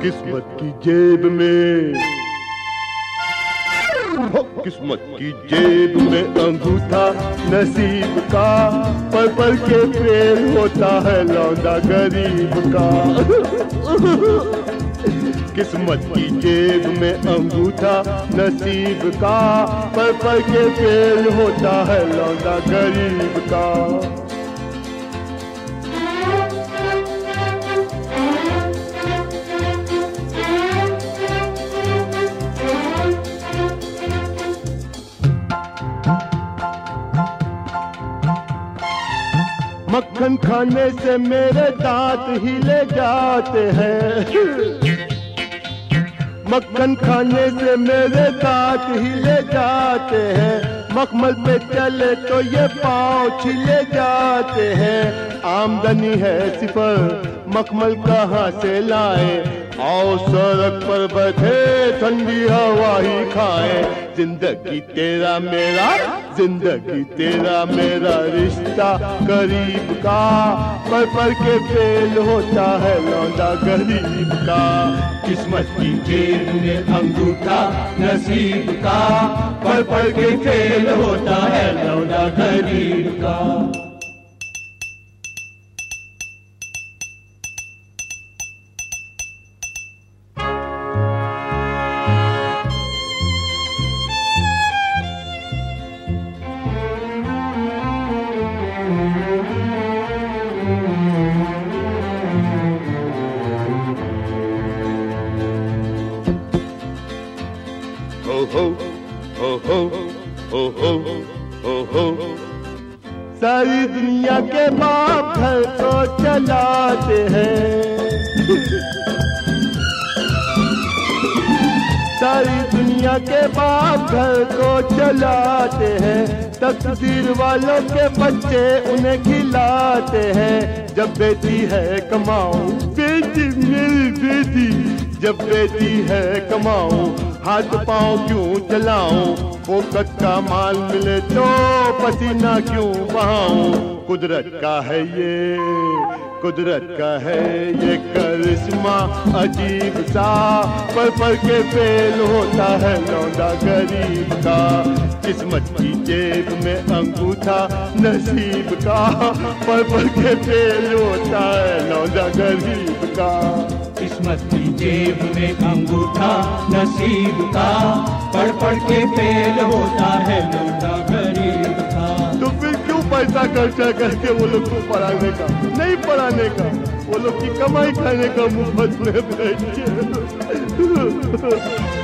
किस्मत की जेब में, किस्मत की जेब में अंगूठा नसीब का, पर के फेल होता है लौंडा गरीब का। किस्मत की जेब में अंगूठा नसीब का, पर के फेल होता है लौंडा गरीब का। मक्खन खाने से मेरे दांत हिले जाते हैं, मक्खन खाने से मेरे दांत हिले जाते हैं, मखमल पे चले तो ये पाँव छिले जाते हैं। आमदनी है सिफर मखमल कहाँ से लाए, आओ सड़क पर बैठे ठंडी हवा ही खाए। जिंदगी तेरा मेरा, जिंदगी तेरा मेरा रिश्ता गरीब का, पर के फेल होता है लौंडा गरीब का। किस्मत की जेब में अंगूठा नसीब का, पर के फेल होता है लौंडा गरीब का। सारी दुनिया के बाप घर को चलाते हैं, सारी दुनिया के बाप घर को चलाते हैं। तकदीर वालों के बच्चे उन्हें खिलाते हैं। जब बेटी है कमाओ, बेटी मेरी बेटी, जब बेटी है कमाओ, हाथ पाँव क्यों चलाऊं, फोकट का माल मिले तो पसीना क्यों बहाऊं। कुदरत का है ये, कुदरत का है ये करिश्मा अजीब सा, पर के फेल होता है लौंडा गरीब का। किस्मत की जेब में अंगूठा नसीब का, पर के फेल होता है लौंडा गरीब का। किस्मत की जेब में अंगूठा नसीब का, पढ़ के फेल होता है लौंडा गरीब का। तो फिर क्यों पैसा खर्चा करके वो लोग को पढ़ाने का, नहीं पढ़ाने का, वो लोग की कमाई खाने का मुफ्त में बैठिए।